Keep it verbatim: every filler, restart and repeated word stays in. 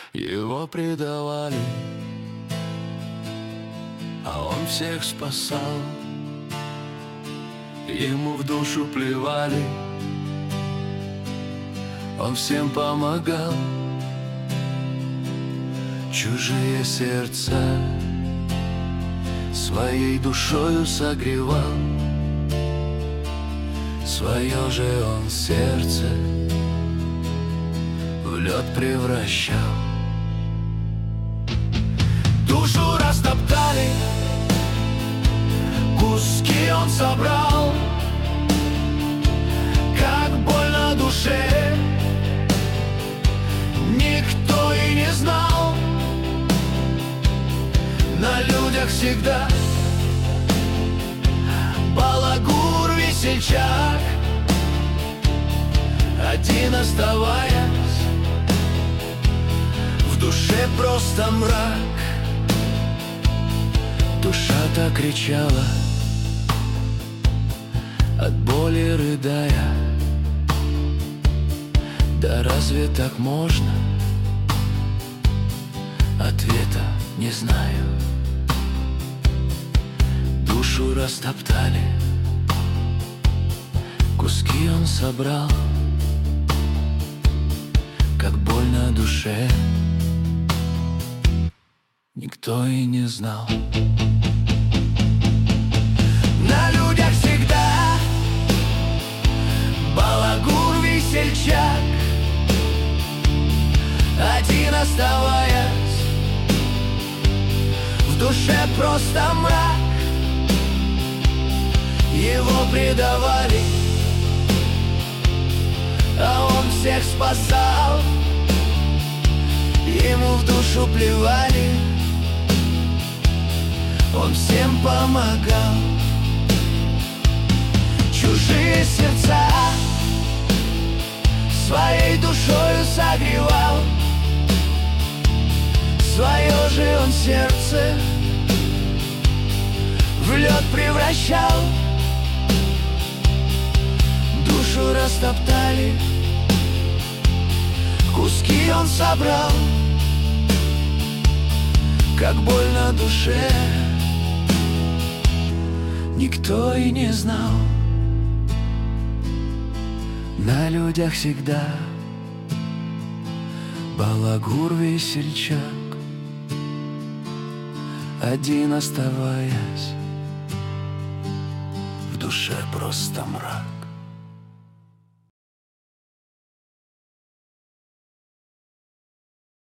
Его предавали, а он всех спасал. Ему в душу плевали, он всем помогал. Чужие сердца своей душою согревал, свое же он сердце в лед превращал. Душу растоптали, куски он собрал. Как больно душе, никто и не знал. На людях всегда балагур, весельчак, один оставаясь, в душе просто мрак. Душа-то кричала, от боли рыдая: да разве так можно? Ответа не знаю. Душу растоптали, куски он собрал. Как больно душе, никто и не знал. На людях всегда балагур, весельчак, один оставаясь, в душе просто мрак. Его предавали, а он всех спасал. Ему в душу плевали, он всем помогал. Чужие сердца своей душою согревал, свое же он сердце в лед превращал. Душу растоптали, куски он собрал. Как больно душе, никто и не знал. На людях всегда балагур, весельчак, один оставаясь, в душе просто мрак.